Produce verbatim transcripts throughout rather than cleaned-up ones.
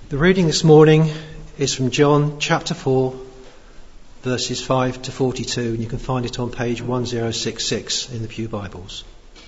The reading this morning is from John chapter four, verses five to forty-two, and you can find it on page one oh six six in the Pew Bibles.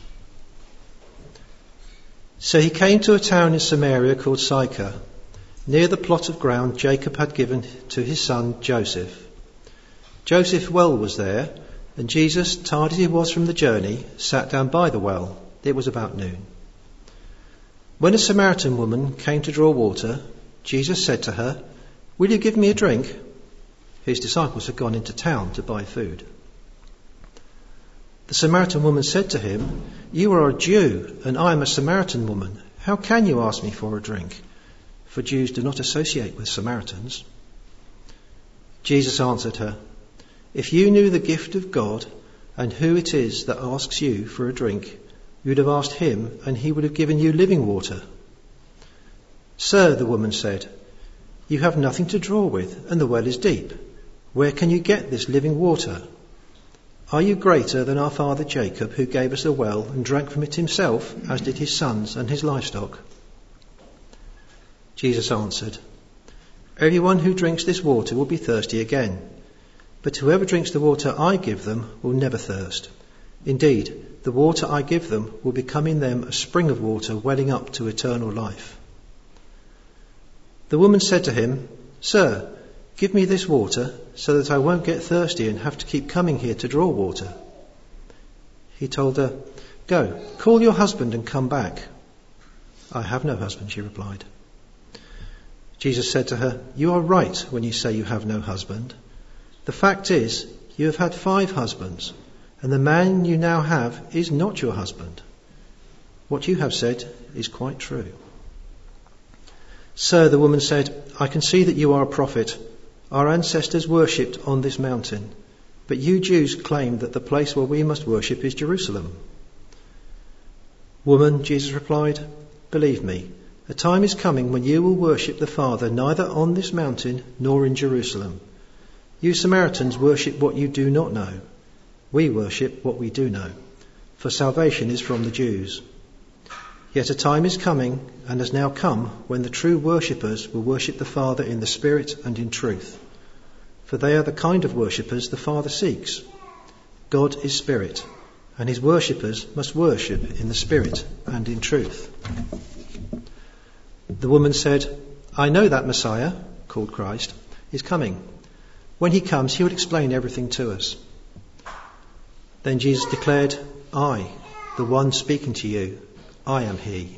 So he came to a town in Samaria called Sychar, near the plot of ground Jacob had given to his son Joseph. Joseph's well was there, and Jesus, tired as he was from the journey, sat down by the well. It was about noon. When a Samaritan woman came to draw water, Jesus said to her, "Will you give me a drink?" His disciples had gone into town to buy food. The Samaritan woman said to him, "You are a Jew, and I am a Samaritan woman. How can you ask me for a drink?" For Jews do not associate with Samaritans. Jesus answered her, "If you knew the gift of God and who it is that asks you for a drink, you would have asked him, and he would have given you living water." "Sir," the woman said, "you have nothing to draw with, and the well is deep. Where can you get this living water? Are you greater than our father Jacob, who gave us a well and drank from it himself, as did his sons and his livestock?" Jesus answered, "Everyone who drinks this water will be thirsty again. But whoever drinks the water I give them will never thirst. Indeed, the water I give them will become in them a spring of water welling up to eternal life." The woman said to him, "Sir, give me this water so that I won't get thirsty and have to keep coming here to draw water." He told her, "Go, call your husband and come back." "I have no husband," she replied. Jesus said to her, "You are right when you say you have no husband. The fact is, you have had five husbands, and the man you now have is not your husband. What you have said is quite true." "Sir," the woman said, "I can see that you are a prophet. Our ancestors worshipped on this mountain, but you Jews claim that the place where we must worship is Jerusalem." "Woman," Jesus replied, "believe me, a time is coming when you will worship the Father neither on this mountain nor in Jerusalem. You Samaritans worship what you do not know. We worship what we do know, for salvation is from the Jews. Yet a time is coming, and has now come, when the true worshippers will worship the Father in the Spirit and in truth. For they are the kind of worshippers the Father seeks. God is Spirit, and his worshippers must worship in the Spirit and in truth." The woman said, "I know that Messiah, called Christ, is coming. When he comes, he will explain everything to us." Then Jesus declared, "I, the one speaking to you, I am he."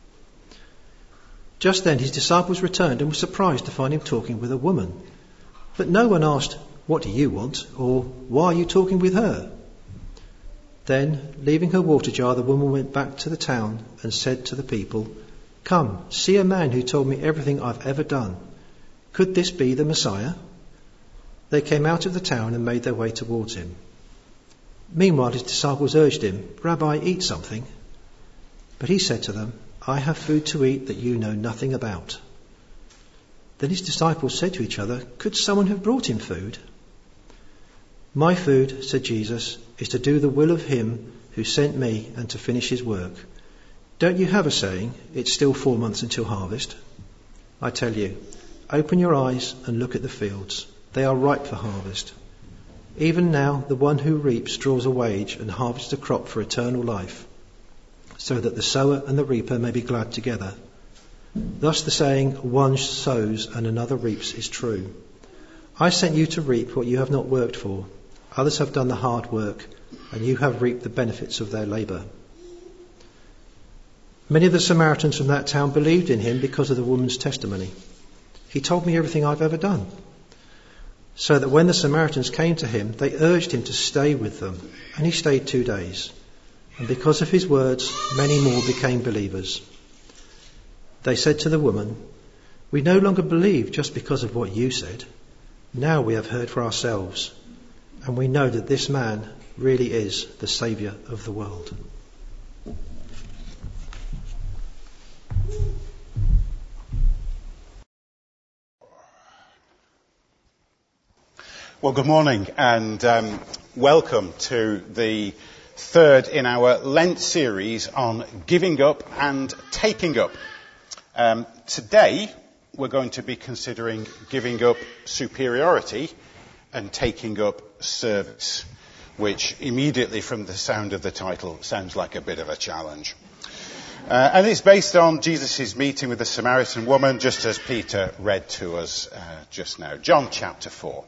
Just then his disciples returned and were surprised to find him talking with a woman. But no one asked, "What do you want?" or "Why are you talking with her?" Then, leaving her water jar, the woman went back to the town and said to the people, "Come, see a man who told me everything I've ever done. Could this be the Messiah?" They came out of the town and made their way towards him. Meanwhile his disciples urged him, "Rabbi, eat something." But he said to them, "I have food to eat that you know nothing about." Then his disciples said to each other, "Could someone have brought him food?" "My food," said Jesus, "is to do the will of him who sent me and to finish his work. Don't you have a saying, 'It's still four months until harvest'? I tell you, open your eyes and look at the fields. They are ripe for harvest. Even now the one who reaps draws a wage and harvests a crop for eternal life, so that the sower and the reaper may be glad together. Thus the saying, 'One sows and another reaps' is true. I sent you to reap what you have not worked for. Others have done the hard work, and you have reaped the benefits of their labour." Many of the Samaritans from that town believed in him because of the woman's testimony. "He told me everything I've ever done." So that when the Samaritans came to him, they urged him to stay with them, and he stayed two days. And because of his words, many more became believers. They said to the woman, "We no longer believe just because of what you said. Now we have heard for ourselves, and we know that this man really is the Saviour of the world." Well, good morning and um, welcome to the third in our Lent series on giving up and taking up. Um, today we're going to be considering giving up superiority and taking up service, which immediately from the sound of the title sounds like a bit of a challenge. Uh, and it's based on Jesus' meeting with the Samaritan woman, just as Peter read to us uh, just now. John chapter four.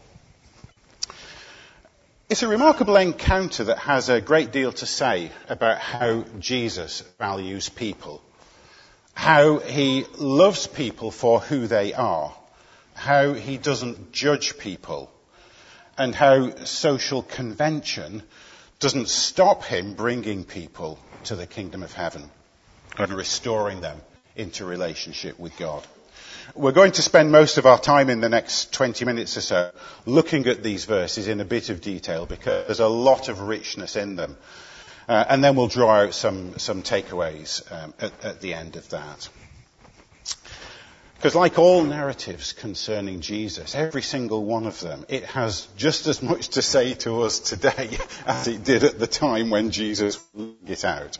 It's a remarkable encounter that has a great deal to say about how Jesus values people, how he loves people for who they are, how he doesn't judge people, and how social convention doesn't stop him bringing people to the kingdom of heaven and restoring them into relationship with God. We're going to spend most of our time in the next twenty minutes or so looking at these verses in a bit of detail because there's a lot of richness in them. Uh, and then we'll draw out some, some takeaways um, at, at the end of that. Because like all narratives concerning Jesus, every single one of them, it has just as much to say to us today as it did at the time when Jesus laid it out.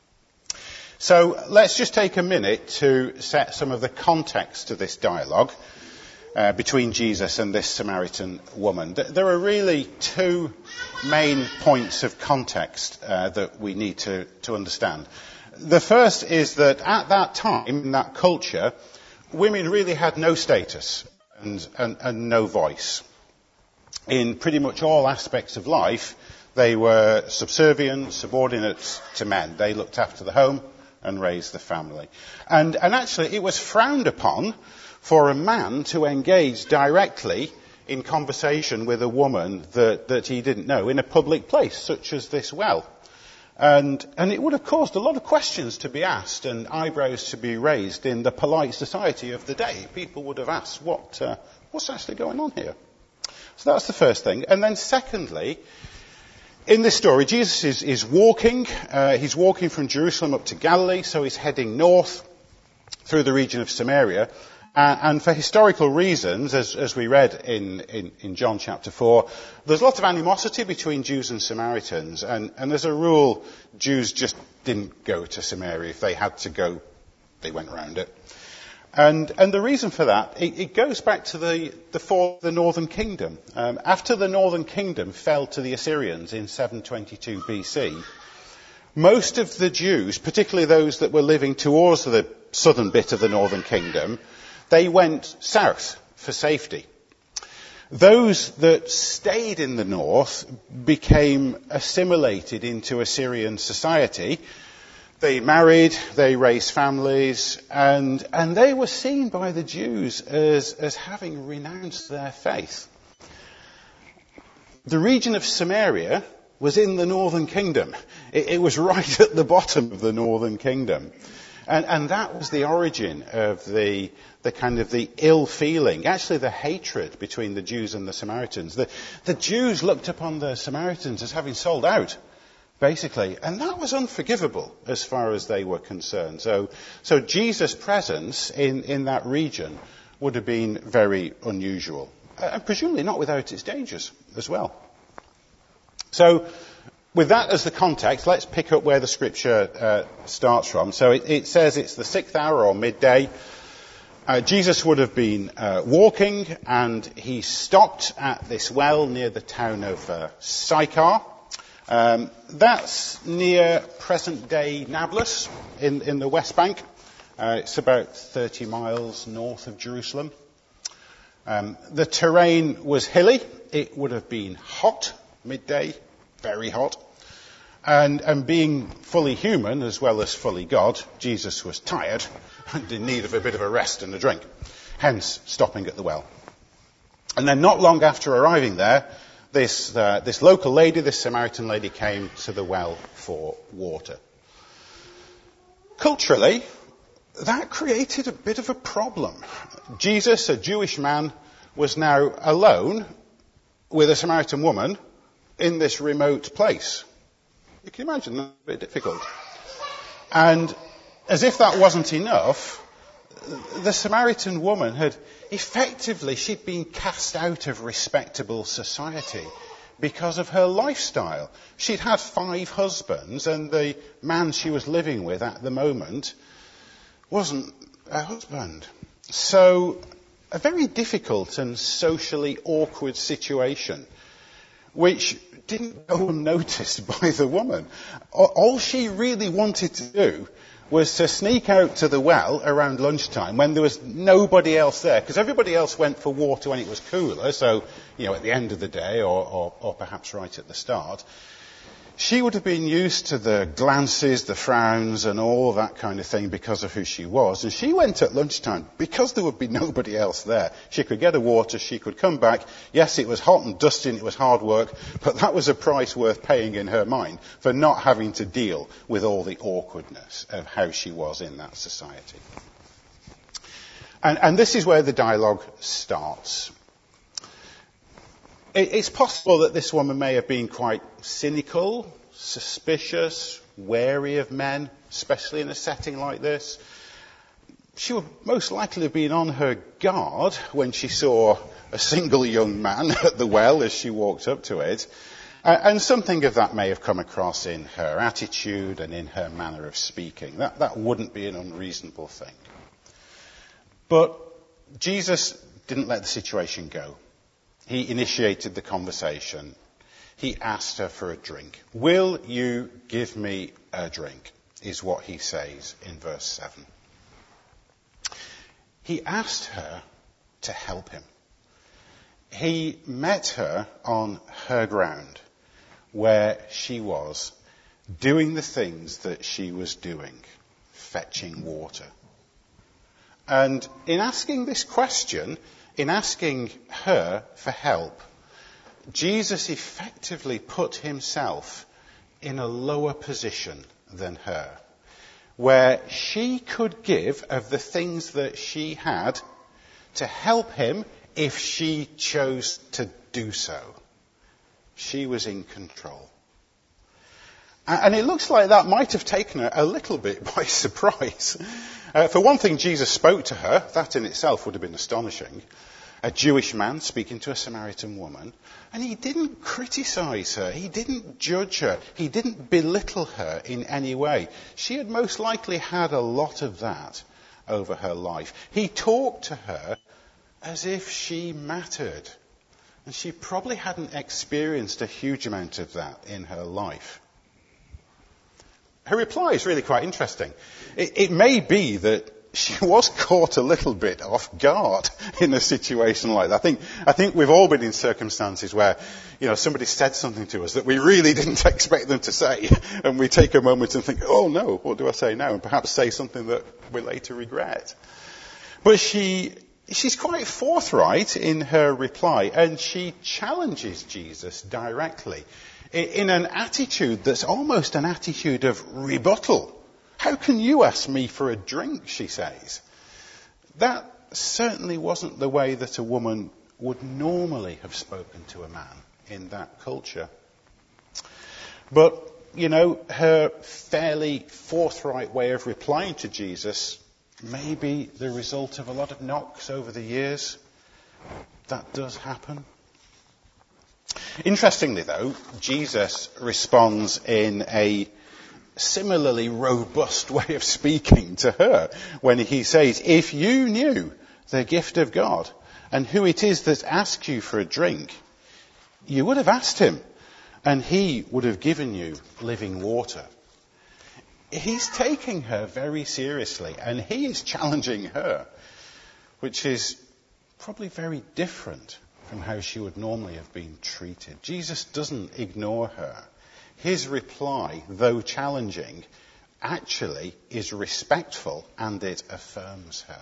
So let's just take a minute to set some of the context to this dialogue uh, between Jesus and this Samaritan woman. There are really two main points of context uh, that we need to, to understand. The first is that at that time, in that culture, women really had no status and, and, and no voice. In pretty much all aspects of life, they were subservient, subordinate to men. They looked after the home and raised the family. And, and actually, it was frowned upon for a man to engage directly in conversation with a woman that, that he didn't know in a public place, such as this well. And, and it would have caused a lot of questions to be asked and eyebrows to be raised in the polite society of the day. People would have asked, what, uh, what's actually going on here? So that's the first thing. And then secondly, in this story, Jesus is, is walking. Uh, he's walking from Jerusalem up to Galilee, so he's heading north through the region of Samaria. Uh, and for historical reasons, as, as we read in, in, in John chapter four, there's lots of animosity between Jews and Samaritans. And, and as a rule, Jews just didn't go to Samaria. If they had to go, they went around it. And, and the reason for that, it, it goes back to the, the fall of the Northern Kingdom. Um, after the Northern Kingdom fell to the Assyrians in seven twenty-two B C, most of the Jews, particularly those that were living towards the southern bit of the Northern Kingdom, they went south for safety. Those that stayed in the north became assimilated into Assyrian society. They married, they raised families, and, and they were seen by the Jews as, as having renounced their faith. The region of Samaria was in the Northern Kingdom. It, it was right at the bottom of the Northern Kingdom. And, and that was the origin of the, the kind of the ill feeling, actually the hatred between the Jews and the Samaritans. The, the Jews looked upon the Samaritans as having sold out, basically, and that was unforgivable as far as they were concerned. So, so Jesus' presence in, in that region would have been very unusual, and presumably not without its dangers as well. So, with that as the context, let's pick up where the scripture uh, starts from. So it, it says it's the sixth hour or midday. Uh, Jesus would have been uh, walking, and he stopped at this well near the town of uh, Sychar. Um, that's near present-day Nablus in, in the West Bank. Uh, it's about thirty miles north of Jerusalem. Um, the terrain was hilly. It would have been hot, midday, very hot. And, and being fully human as well as fully God, Jesus was tired and in need of a bit of a rest and a drink, hence stopping at the well. And then not long after arriving there, this, uh, this local lady, this Samaritan lady, came to the well for water. Culturally, that created a bit of a problem. Jesus, a Jewish man, was now alone with a Samaritan woman in this remote place. You can imagine that's a bit difficult. And as if that wasn't enough, the Samaritan woman had effectively, she'd been cast out of respectable society because of her lifestyle. She'd had five husbands, and the man she was living with at the moment wasn't her husband. So, a very difficult and socially awkward situation, which didn't go unnoticed by the woman. All she really wanted to do was to sneak out to the well around lunchtime when there was nobody else there, because everybody else went for water when it was cooler, so, you know, at the end of the day or, or, or perhaps right at the start. She would have been used to the glances, the frowns and all that kind of thing because of who she was. And she went at lunchtime because there would be nobody else there. She could get her water, she could come back. Yes, it was hot and dusty and it was hard work, but that was a price worth paying in her mind for not having to deal with all the awkwardness of how she was in that society. And, and this is where the dialogue starts. It's possible that this woman may have been quite cynical, suspicious, wary of men, especially in a setting like this. She would most likely have been on her guard when she saw a single young man at the well as she walked up to it. And something of that may have come across in her attitude and in her manner of speaking. That, that wouldn't be an unreasonable thing. But Jesus didn't let the situation go. He initiated the conversation. He asked her for a drink. Will you give me a drink? Is what he says in verse seven. He asked her to help him. He met her on her ground, where she was, doing the things that she was doing, fetching water. And in asking this question, in asking her for help, Jesus effectively put himself in a lower position than her, where she could give of the things that she had to help him if she chose to do so. She was in control. And it looks like that might have taken her a little bit by surprise. Uh, for one thing, Jesus spoke to her. That in itself would have been astonishing. A Jewish man speaking to a Samaritan woman. And he didn't criticize her. He didn't judge her. He didn't belittle her in any way. She had most likely had a lot of that over her life. He talked to her as if she mattered. And she probably hadn't experienced a huge amount of that in her life. Her reply is really quite interesting. It, it may be that she was caught a little bit off guard in a situation like that. I think, I think we've all been in circumstances where, you know, somebody said something to us that we really didn't expect them to say. And we take a moment and think, oh no, what do I say now? And perhaps say something that we later regret. But she, she's quite forthright in her reply, and she challenges Jesus directly in an attitude that's almost an attitude of rebuttal. How can you ask me for a drink, she says. That certainly wasn't the way that a woman would normally have spoken to a man in that culture. But, you know, her fairly forthright way of replying to Jesus may be the result of a lot of knocks over the years. That does happen. Interestingly, though, Jesus responds in a similarly robust way of speaking to her when he says, if you knew the gift of God and who it is that asks you for a drink, you would have asked him and he would have given you living water. He's taking her very seriously and he is challenging her, which is probably very different from how she would normally have been treated. Jesus doesn't ignore her. His reply, though challenging, actually is respectful and it affirms her.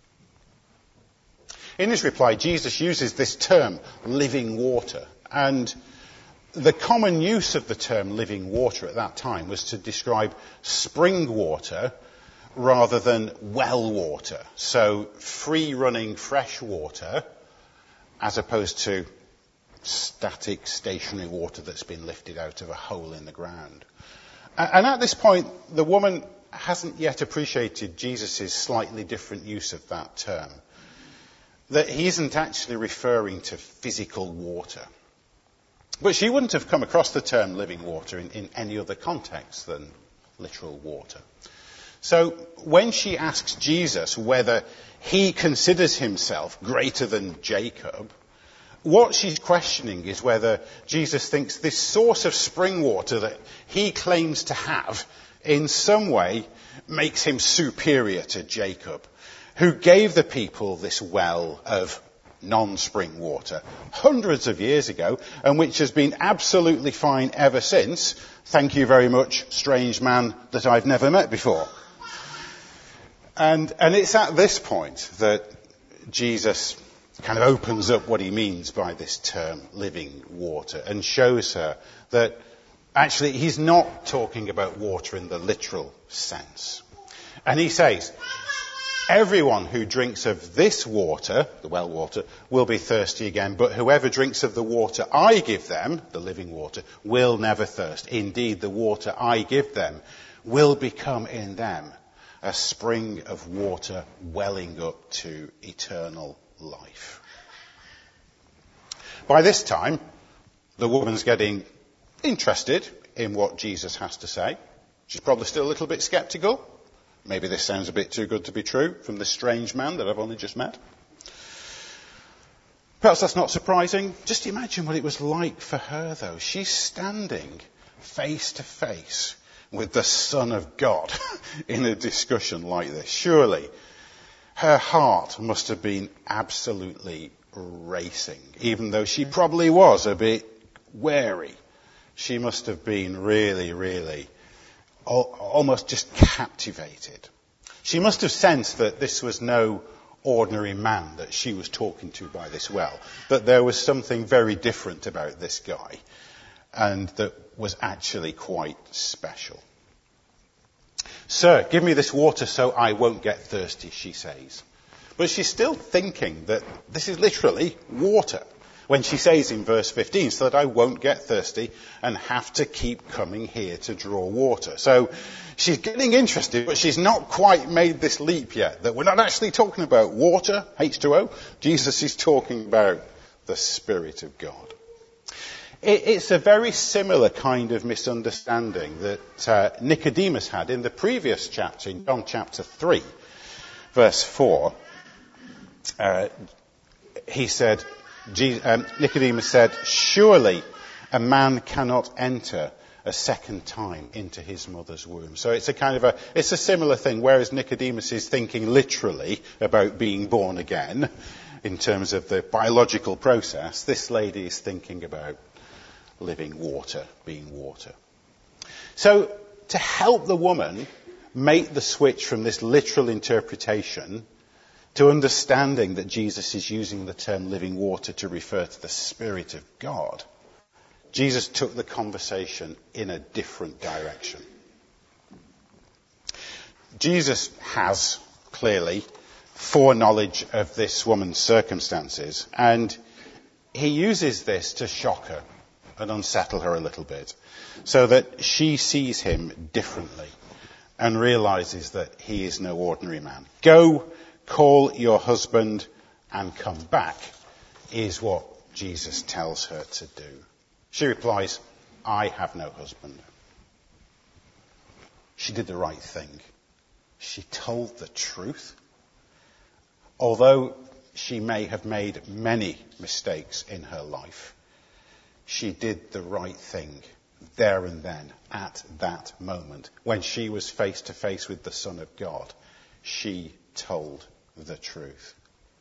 In his reply, Jesus uses this term, living water. And the common use of the term living water at that time was to describe spring water rather than well water. So free-running fresh water as opposed to static, stationary water that's been lifted out of a hole in the ground. And at this point, the woman hasn't yet appreciated Jesus' slightly different use of that term. That he isn't actually referring to physical water. But she wouldn't have come across the term living water in, in any other context than literal water. So when she asks Jesus whether he considers himself greater than Jacob, what she's questioning is whether Jesus thinks this source of spring water that he claims to have in some way makes him superior to Jacob, who gave the people this well of non-spring water hundreds of years ago, and which has been absolutely fine ever since. Thank you very much, strange man that I've never met before. And, and it's at this point that Jesus kind of opens up what he means by this term, living water, and shows her that actually he's not talking about water in the literal sense. And he says, everyone who drinks of this water, the well water, will be thirsty again, but whoever drinks of the water I give them, the living water, will never thirst. Indeed, the water I give them will become in them a spring of water welling up to eternal life. By this time, the woman's getting interested in what Jesus has to say. She's probably still a little bit sceptical. Maybe this sounds a bit too good to be true from this strange man that I've only just met. Perhaps that's not surprising. Just imagine what it was like for her, though. She's standing face to face with the Son of God in a discussion like this. Surely her heart must have been absolutely racing, even though she probably was a bit wary. She must have been really, really almost just captivated. She must have sensed that this was no ordinary man that she was talking to by this well, that there was something very different about this guy, and that was actually quite special. Sir, give me this water so I won't get thirsty, she says. But she's still thinking that this is literally water, when she says in verse fifteen, so that I won't get thirsty and have to keep coming here to draw water. So she's getting interested, but she's not quite made this leap yet, that we're not actually talking about water, H two O. Jesus is talking about the Spirit of God. It, it's a very similar kind of misunderstanding that uh, Nicodemus had in the previous chapter, in John chapter three, verse four. Uh, he said, Jesus, um, Nicodemus said, surely a man cannot enter a second time into his mother's womb. So it's a kind of a, it's a similar thing, whereas Nicodemus is thinking literally about being born again in terms of the biological process, this lady is thinking about living water, being water. So to help the woman make the switch from this literal interpretation to understanding that Jesus is using the term living water to refer to the Spirit of God, Jesus took the conversation in a different direction. Jesus has clearly foreknowledge of this woman's circumstances, and he uses this to shock her and unsettle her a little bit, so that she sees him differently and realizes that he is no ordinary man. Go, call your husband and come back, is what Jesus tells her to do. She replies, I have no husband. She did the right thing. She told the truth. Although she may have made many mistakes in her life, she did the right thing there and then, at that moment, when she was face to face with the Son of God. She told the truth.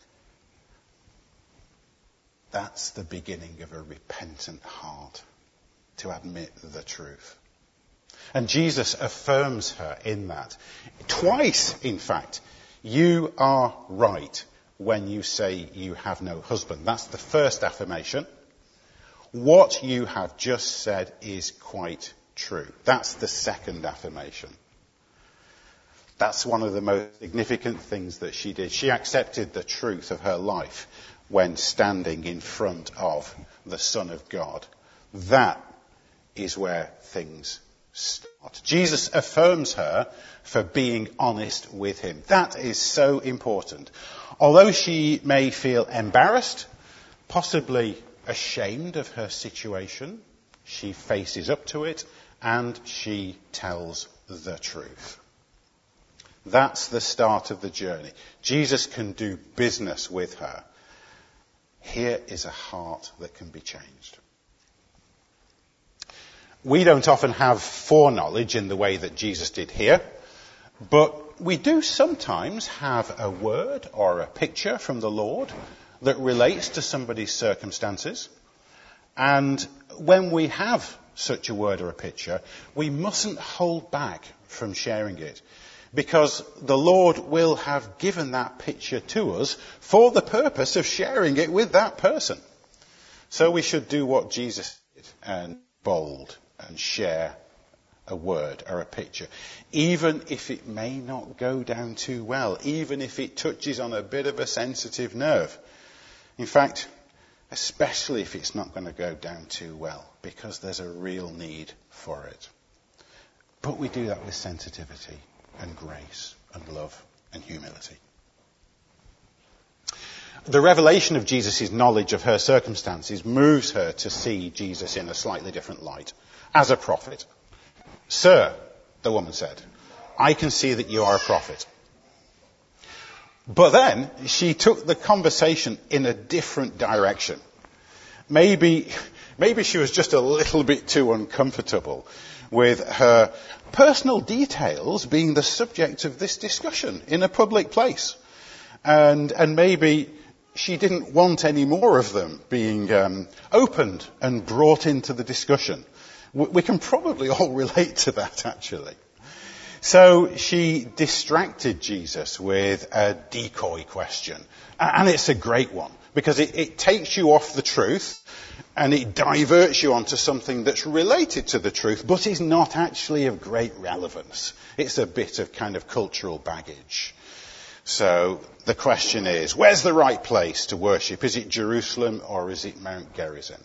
That's the beginning of a repentant heart, to admit the truth. And Jesus affirms her in that. Twice, in fact, you are right when you say you have no husband. That's the first affirmation. What you have just said is quite true. That's the second affirmation. That's one of the most significant things that she did. She accepted the truth of her life when standing in front of the Son of God. That is where things start. Jesus affirms her for being honest with him. That is so important. Although she may feel embarrassed, possibly ashamed of her situation, she faces up to it and she tells the truth. That's the start of the journey. Jesus can do business with her. Here is a heart that can be changed. We don't often have foreknowledge in the way that Jesus did here, but we do sometimes have a word or a picture from the Lord that relates to somebody's circumstances. And when we have such a word or a picture, we mustn't hold back from sharing it, because the Lord will have given that picture to us for the purpose of sharing it with that person. So we should do what Jesus did and bold and share a word or a picture, even if it may not go down too well, even if it touches on a bit of a sensitive nerve. In fact, especially if it's not going to go down too well, because there's a real need for it. But we do that with sensitivity and grace and love and humility. The revelation of Jesus' knowledge of her circumstances moves her to see Jesus in a slightly different light, as a prophet. "Sir," the woman said, "I can see that you are a prophet." But then she took the conversation in a different direction. Maybe, maybe she was just a little bit too uncomfortable with her personal details being the subject of this discussion in a public place. And, and maybe she didn't want any more of them being um, opened and brought into the discussion. We can probably all relate to that, actually. So she distracted Jesus with a decoy question. And it's a great one, because it, it takes you off the truth and it diverts you onto something that's related to the truth, but is not actually of great relevance. It's a bit of kind of cultural baggage. So the question is, where's the right place to worship? Is it Jerusalem or is it Mount Gerizim?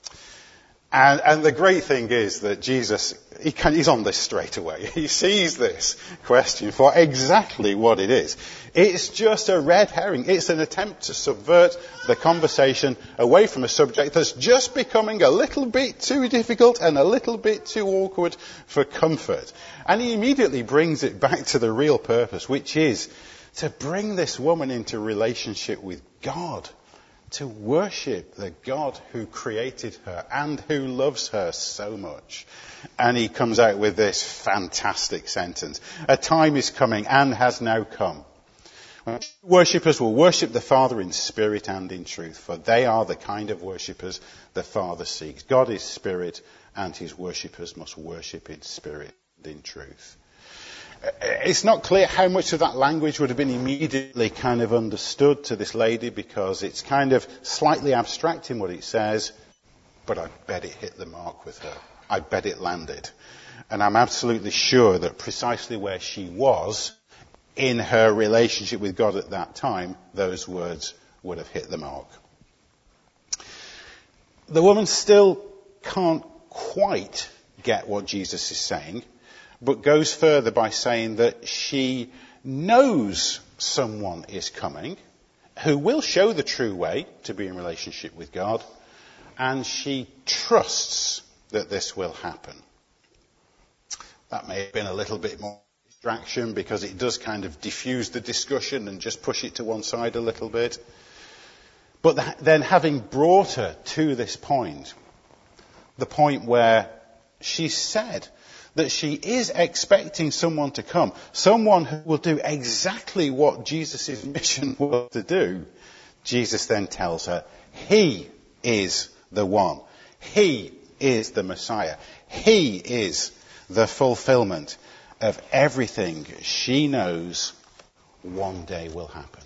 And, and the great thing is that Jesus, he can, he's on this straight away. He sees this question for exactly what it is. It's just a red herring. It's an attempt to subvert the conversation away from a subject that's just becoming a little bit too difficult and a little bit too awkward for comfort. And he immediately brings it back to the real purpose, which is to bring this woman into relationship with God. To worship the God who created her and who loves her so much. And he comes out with this fantastic sentence. "A time is coming and has now come. Worshippers will worship the Father in spirit and in truth, for they are the kind of worshippers the Father seeks." God is spirit, and his worshippers must worship in spirit and in truth. It's not clear how much of that language would have been immediately kind of understood to this lady, because it's kind of slightly abstract in what it says, but I bet it hit the mark with her. I bet it landed. And I'm absolutely sure that precisely where she was in her relationship with God at that time, those words would have hit the mark. The woman still can't quite get what Jesus is saying, but goes further by saying that she knows someone is coming who will show the true way to be in relationship with God, and she trusts that this will happen. That may have been a little bit more distraction, because it does kind of diffuse the discussion and just push it to one side a little bit. But then, having brought her to this point, the point where she said that she is expecting someone to come, someone who will do exactly what Jesus' mission was to do, Jesus then tells her, he is the one. He is the Messiah. He is the fulfillment of everything she knows one day will happen.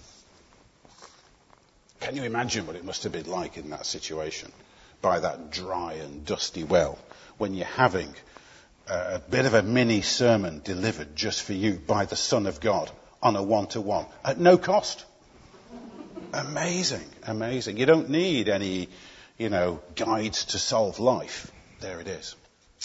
Can you imagine what it must have been like in that situation, by that dry and dusty well, when you're having a bit of a mini sermon delivered just for you by the Son of God on a one-to-one at no cost? Amazing, amazing. You don't need any, you know, guides to solve life. There it is.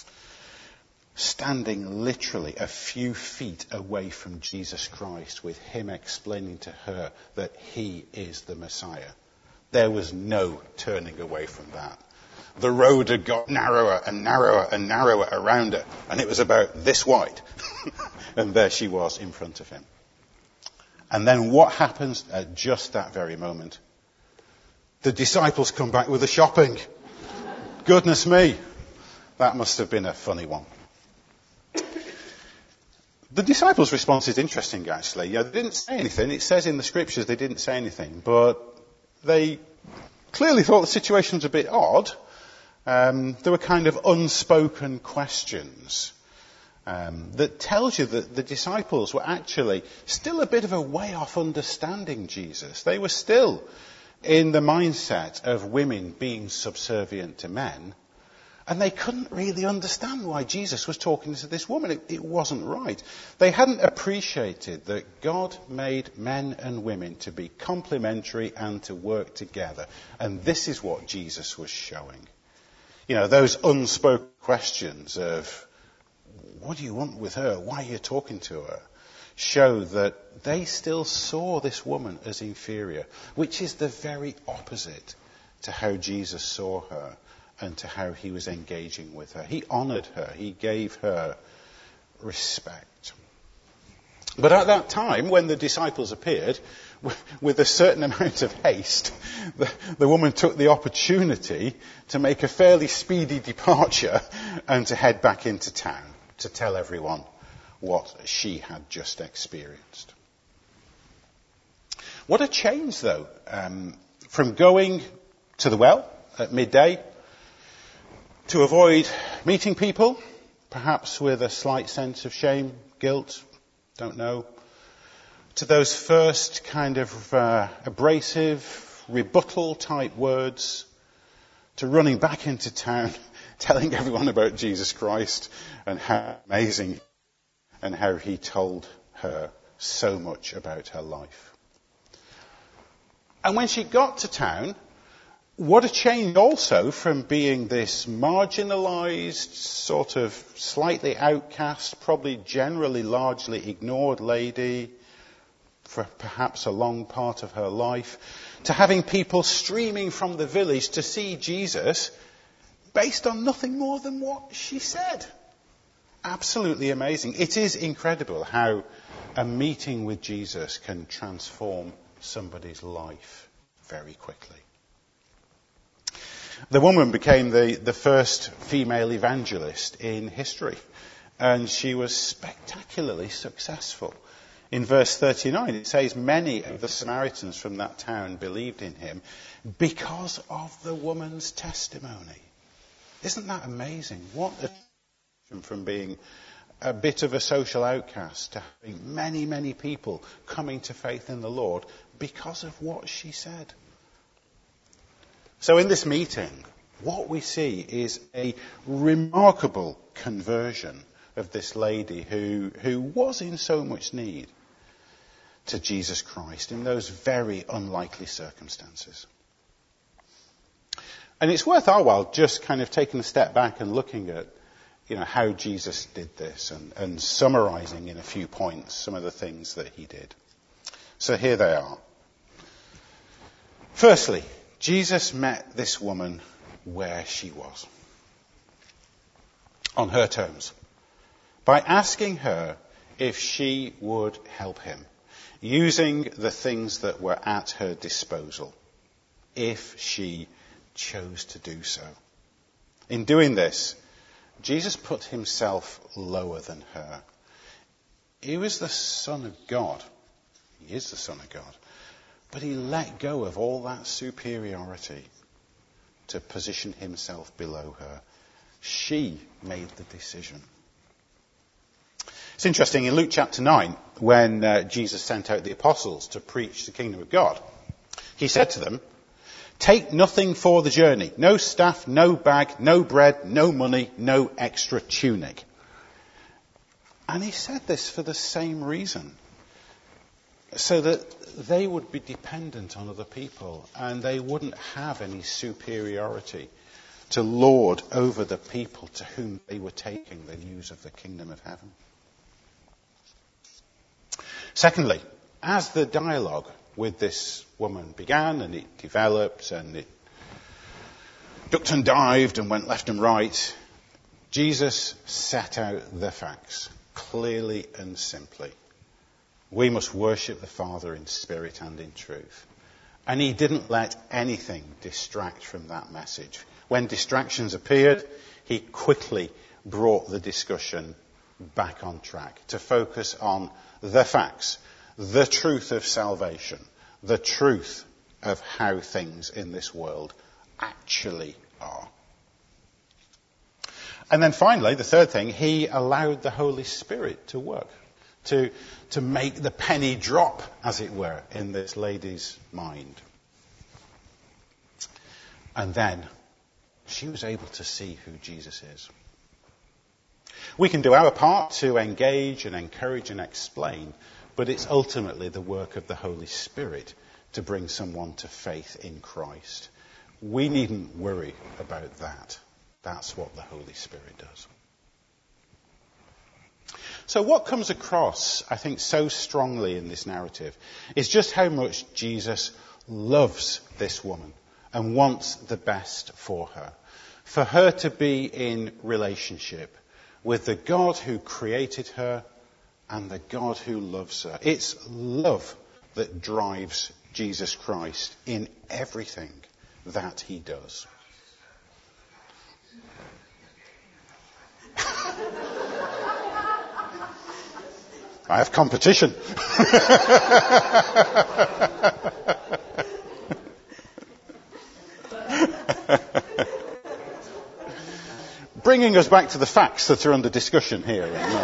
Standing literally a few feet away from Jesus Christ, with him explaining to her that he is the Messiah. There was no turning away from that. The road had got narrower and narrower and narrower around her, and it was about this wide. And there she was in front of him. And then what happens at just that very moment? The disciples come back with the shopping. Goodness me. That must have been a funny one. The disciples' response is interesting, actually. Yeah, they didn't say anything. It says in the scriptures they didn't say anything, but they clearly thought the situation was a bit odd. Um, there were kind of unspoken questions um, that tells you that the disciples were actually still a bit of a way off understanding Jesus. They were still in the mindset of women being subservient to men, and they couldn't really understand why Jesus was talking to this woman. It, it wasn't right. They hadn't appreciated that God made men and women to be complementary and to work together. And this is what Jesus was showing. You know, those unspoken questions of, what do you want with her? Why are you talking to her? Show that they still saw this woman as inferior, which is the very opposite to how Jesus saw her and to how he was engaging with her. He honoured her. He gave her respect. But at that time, when the disciples appeared, with a certain amount of haste, the, the woman took the opportunity to make a fairly speedy departure and to head back into town to tell everyone what she had just experienced. What a change, though, um, from going to the well at midday to avoid meeting people, perhaps with a slight sense of shame, guilt, don't know, to those first kind of uh, abrasive, rebuttal-type words, to running back into town, telling everyone about Jesus Christ and how amazing and how he told her so much about her life. And when she got to town, what a change also from being this marginalised, sort of slightly outcast, probably generally largely ignored lady for perhaps a long part of her life, to having people streaming from the village to see Jesus based on nothing more than what she said. Absolutely amazing. It is incredible how a meeting with Jesus can transform somebody's life very quickly. The woman became the, the first female evangelist in history, and she was spectacularly successful. In verse thirty-nine, it says, many of the Samaritans from that town believed in him because of the woman's testimony. Isn't that amazing? What a from being a bit of a social outcast to having many, many people coming to faith in the Lord because of what she said. So in this meeting, what we see is a remarkable conversion of this lady who, who was in so much need to Jesus Christ in those very unlikely circumstances. And it's worth our while just kind of taking a step back and looking at, you know, how Jesus did this and, and summarising in a few points some of the things that he did. So here they are. Firstly, Jesus met this woman where she was, on her terms, by asking her if she would help him, using the things that were at her disposal, if she chose to do so. In doing this, Jesus put himself lower than her. He was the Son of God. He is the Son of God. But he let go of all that superiority to position himself below her. She made the decision. It's interesting, in Luke chapter nine, when uh, Jesus sent out the apostles to preach the kingdom of God, he said to them, take nothing for the journey. No staff, no bag, no bread, no money, no extra tunic. And he said this for the same reason. So that they would be dependent on other people and they wouldn't have any superiority to lord over the people to whom they were taking the news of the kingdom of heaven. Secondly, as the dialogue with this woman began and it developed and it ducked and dived and went left and right, Jesus set out the facts clearly and simply. We must worship the Father in spirit and in truth. And he didn't let anything distract from that message. When distractions appeared, he quickly brought the discussion back on track to focus on the facts, the truth of salvation, the truth of how things in this world actually are. And then finally, the third thing, he allowed the Holy Spirit to work, to, to make the penny drop, as it were, in this lady's mind. And then she was able to see who Jesus is. We can do our part to engage and encourage and explain, but it's ultimately the work of the Holy Spirit to bring someone to faith in Christ. We needn't worry about that. That's what the Holy Spirit does. So what comes across, I think, so strongly in this narrative is just how much Jesus loves this woman and wants the best for her. For her to be in relationship with the God who created her and the God who loves her. It's love that drives Jesus Christ in everything that he does. I have competition. Bringing us back to the facts that are under discussion here.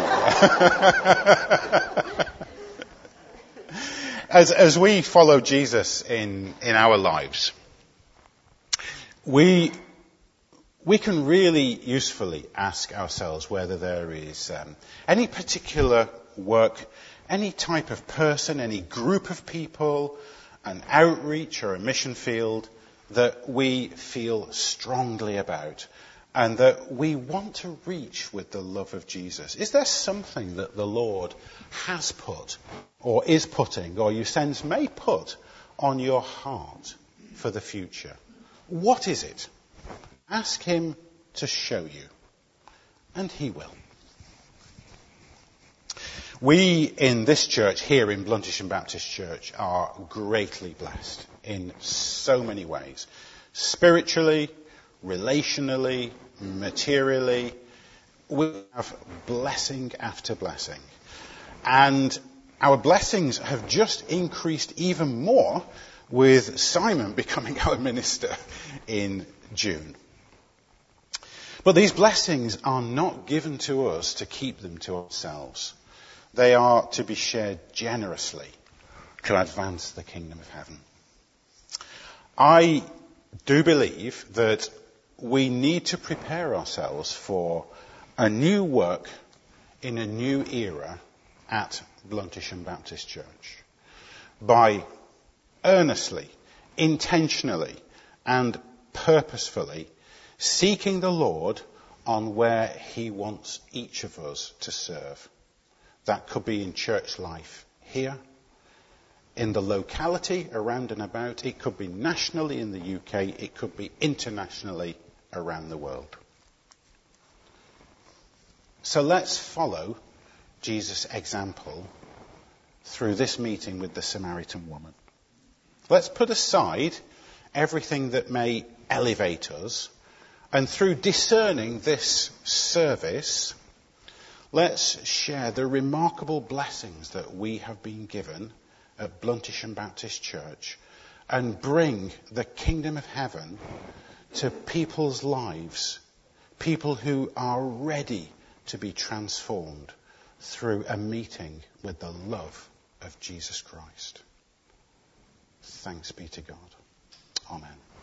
as, as we follow Jesus in, in our lives, we, we can really usefully ask ourselves whether there is um, any particular work, any type of person, any group of people, an outreach or a mission field that we feel strongly about and that we want to reach with the love of Jesus. Is there something that the Lord has put or is putting or you sense may put on your heart for the future? What is it? Ask him to show you, and he will. We in this church, here in Bluntisham Baptist Church, are greatly blessed in so many ways. Spiritually, relationally, materially, we have blessing after blessing. And our blessings have just increased even more with Simon becoming our minister in June. But these blessings are not given to us to keep them to ourselves. They are to be shared generously to advance the kingdom of heaven. I do believe that we need to prepare ourselves for a new work in a new era at Bluntisham Baptist Church by earnestly, intentionally, and purposefully seeking the Lord on where he wants each of us to serve. That could be in church life here, in the locality around and about. It could be nationally in the U K. It could be internationally around the world. So let's follow Jesus' example through this meeting with the Samaritan woman. Let's put aside everything that may elevate us, and through discerning this service, let's share the remarkable blessings that we have been given at Bluntisham Baptist Church and bring the kingdom of heaven to people's lives, people who are ready to be transformed through a meeting with the love of Jesus Christ. Thanks be to God. Amen.